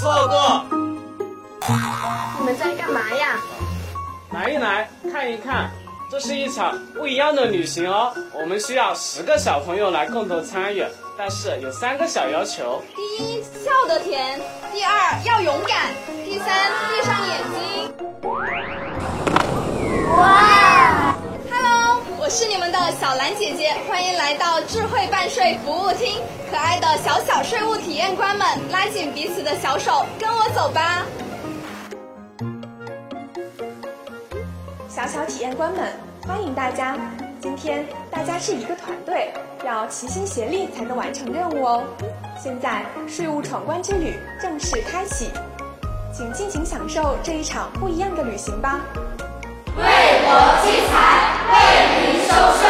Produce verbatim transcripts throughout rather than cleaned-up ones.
错过。 你们在干嘛呀？ 来一来，看一看，这是一场不一样的旅行哦。我们需要十个小朋友来共同参与，但是有三个小要求： 第一，笑得甜；第二，要勇敢；第三，闭上眼睛。哇 ！Hello， 我是你们的小兰姐姐，欢迎来到智慧办税服务厅。可爱的小小税务体验官们，拉紧彼此的小手，跟我走吧。 小小体验官们，欢迎大家！今天大家是一个团队，要齐心协力才能完成任务哦。现在税务闯关之旅正式开启，请尽情享受这一场不一样的旅行吧！ 为国积财，为民收税。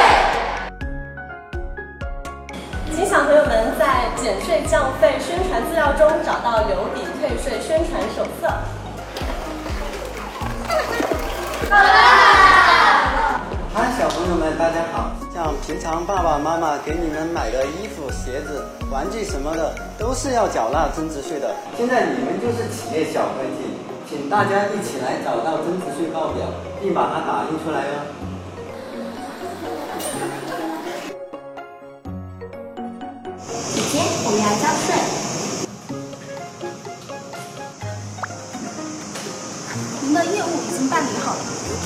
请小朋友们在减税降费宣传资料中找到留抵退税宣传手册。 嗨，小朋友们，大家好！像平常爸爸妈妈给你们买的衣服、鞋子、玩具什么的，都是要缴纳增值税的。现在你们就是企业小会计，请大家一起来找到增值税报表，并把它打印出来哦。 姐姐，我们要交税。您的业务已经办理好了。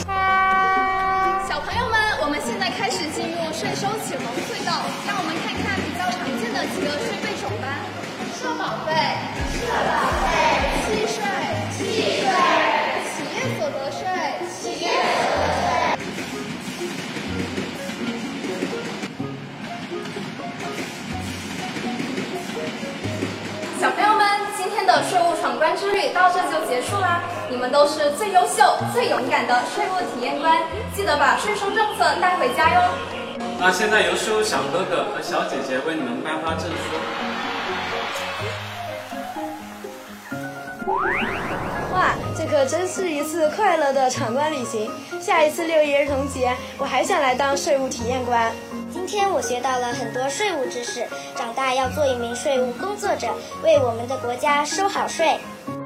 小朋友们，我们现在开始进入税收启蒙隧道，让我们看看比较常见的几个税费种吧。社保费、 社保费、 契税、 契税、 企业所得税、 企业所得税。 小朋友们，今天的税务闯关之旅到这就结束啦！你们都是最优秀、最勇敢的税务体验官，记得把税收政策带回家哟。 那现在由税务小哥哥和小姐姐为你们颁发证书。 哇，这可真是一次快乐的闯关旅行！下一次六一儿童节，我还想来当税务体验官。 今天我学到了很多税务知识，长大要做一名税务工作者，为我们的国家收好税。